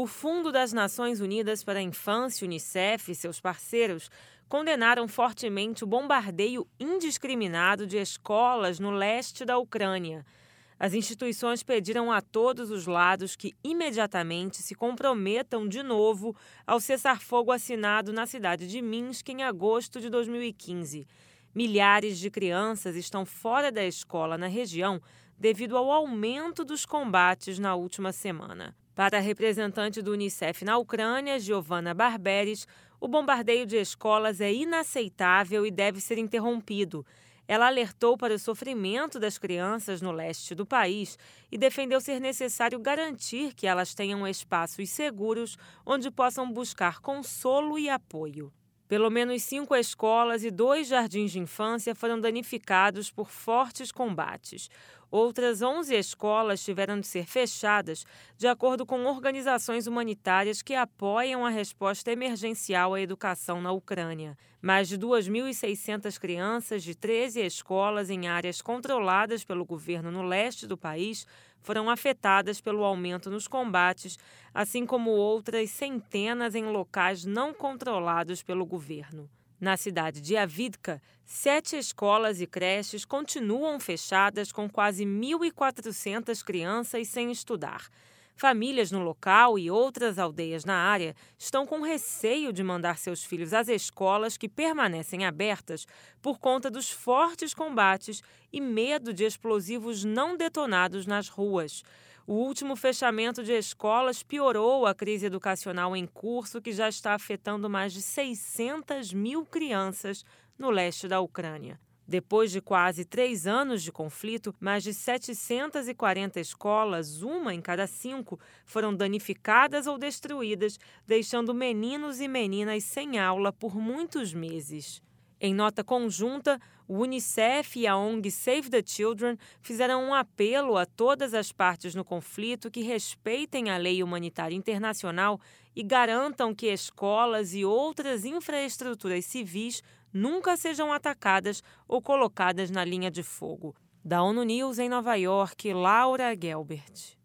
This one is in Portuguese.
O Fundo das Nações Unidas para a Infância, Unicef, e seus parceiros condenaram fortemente o bombardeio indiscriminado de escolas no leste da Ucrânia. As instituições pediram a todos os lados que imediatamente se comprometam de novo ao cessar-fogo assinado na cidade de Minsk em agosto de 2015. Milhares de crianças estão fora da escola na região devido ao aumento dos combates na última semana. Para a representante do Unicef na Ucrânia, Giovanna Barberis, o bombardeio de escolas é inaceitável e deve ser interrompido. Ela alertou para o sofrimento das crianças no leste do país e defendeu ser necessário garantir que elas tenham espaços seguros onde possam buscar consolo e apoio. Pelo menos 5 escolas e 2 jardins de infância foram danificados por fortes combates. Outras 11 escolas tiveram de ser fechadas, de acordo com organizações humanitárias que apoiam a resposta emergencial à educação na Ucrânia. Mais de 2.600 crianças de 13 escolas em áreas controladas pelo governo no leste do país foram afetadas pelo aumento nos combates, assim como outras centenas em locais não controlados pelo governo. Na cidade de Avdiivka, 7 escolas e creches continuam fechadas com quase 1.400 crianças sem estudar. Famílias no local e outras aldeias na área estão com receio de mandar seus filhos às escolas que permanecem abertas por conta dos fortes combates e medo de explosivos não detonados nas ruas. O último fechamento de escolas piorou a crise educacional em curso, que já está afetando mais de 600 mil crianças no leste da Ucrânia. Depois de quase 3 anos de conflito, mais de 740 escolas, uma em cada 5, foram danificadas ou destruídas, deixando meninos e meninas sem aula por muitos meses. Em nota conjunta, o Unicef e a ONG Save the Children fizeram um apelo a todas as partes no conflito que respeitem a lei humanitária internacional e garantam que escolas e outras infraestruturas civis nunca sejam atacadas ou colocadas na linha de fogo. Da ONU News em Nova York, Laura Gelbert.